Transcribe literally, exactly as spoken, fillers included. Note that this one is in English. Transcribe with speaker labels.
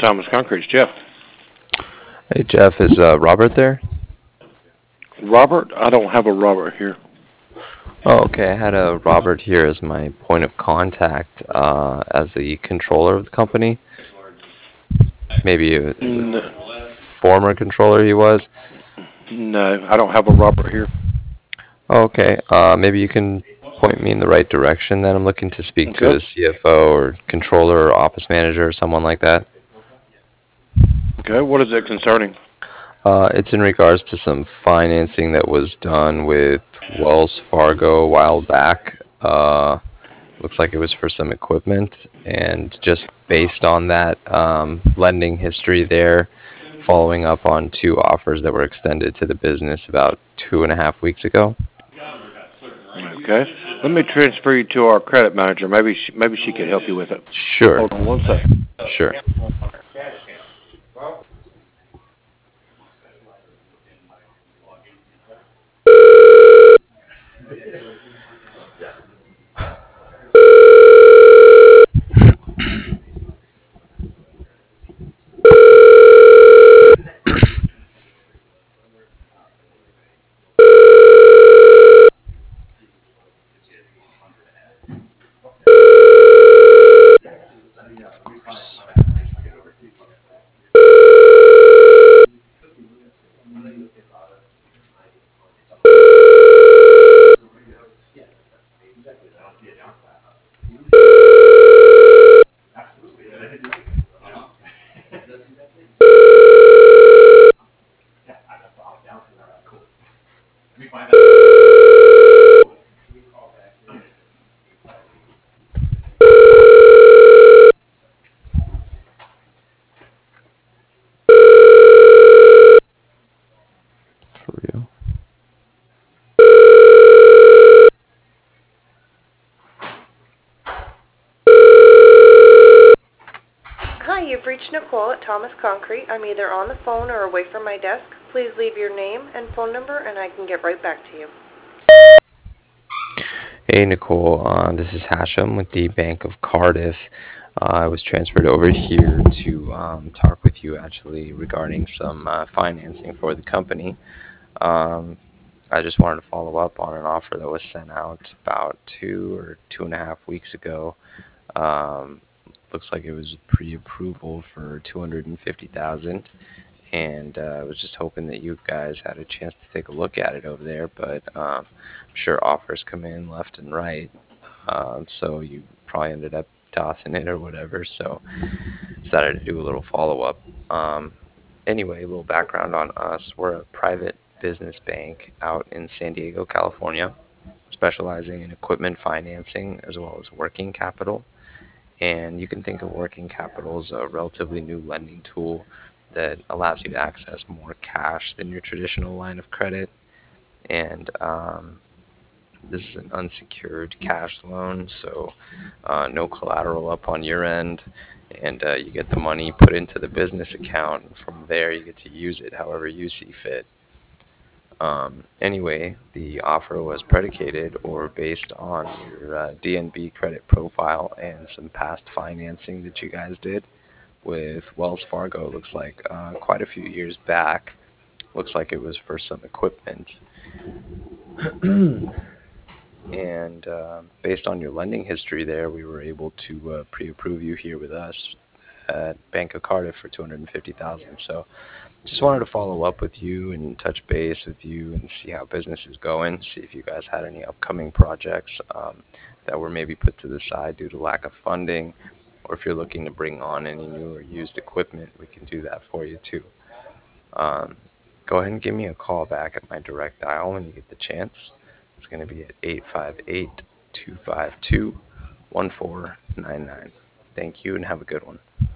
Speaker 1: Thomas Concrete. It's Jeff.
Speaker 2: Hey Jeff, is uh, Robert there?
Speaker 1: Robert? I don't have a Robert here.
Speaker 2: Oh, okay. I had a Robert here as my point of contact uh, as the controller of the company. Maybe a, a
Speaker 1: N-
Speaker 2: former controller he was.
Speaker 1: no, I don't have a Robert here.
Speaker 2: Oh, okay. Uh, maybe you can point me in the right direction. Then I'm looking to speak to
Speaker 1: Okay.
Speaker 2: a C F O or controller or office manager or someone like that.
Speaker 1: Okay. What is it concerning?
Speaker 2: Uh, it's in regards to some financing that was done with Wells Fargo a while back. Uh, Looks like it was for some equipment, and just based on that um, lending history there, following up on two offers that were extended to the business about two and a half weeks ago.
Speaker 1: Okay. Let me transfer you to our credit manager. Maybe she, maybe she could help you with it.
Speaker 2: Sure,
Speaker 1: Hold on one second.
Speaker 2: sure. Of course. For real.
Speaker 3: Hi, you've reached Nicole at Thomas Concrete. I'm either on the phone or away from my desk. Please leave your name and phone number and I can get right back to you.
Speaker 2: Hey Nicole, uh, this is Hashem with the Bank of Cardiff. Uh, I was transferred over here to um, talk with you actually regarding some uh, financing for the company. Um, I just wanted to follow up on an offer that was sent out about two or two and a half weeks ago. Um, Looks like it was pre-approval for two hundred and fifty thousand, and uh, I was just hoping that you guys had a chance to take a look at it over there. But um, I'm sure offers come in left and right, um, so you probably ended up tossing it or whatever. So decided to do a little follow-up. Um, anyway, a little background on us. We're a private business bank out in San Diego, California, specializing in equipment financing as well as working capital. And you can think of working capital as a relatively new lending tool that allows you to access more cash than your traditional line of credit. And um, this is an unsecured cash loan, so uh, no collateral up on your end, and uh, you get the money put into the business account. And from there, you get to use it however you see fit. Um, anyway, the offer was predicated or based on your uh, D N B credit profile and some past financing that you guys did with Wells Fargo. Looks like uh, quite a few years back. Looks like it was for some equipment. And uh, based on your lending history there, we were able to uh, pre-approve you here with us at Bank of Cardiff for two hundred fifty thousand dollars. So just wanted to follow up with you and touch base with you and see how business is going, see if you guys had any upcoming projects um, that were maybe put to the side due to lack of funding, or if you're looking to bring on any new or used equipment, we can do that for you too. Um, Go ahead and give me a call back at my direct dial when you get the chance. It's going to be at eight five eight, two five two, one four nine nine. Thank you and have a good one.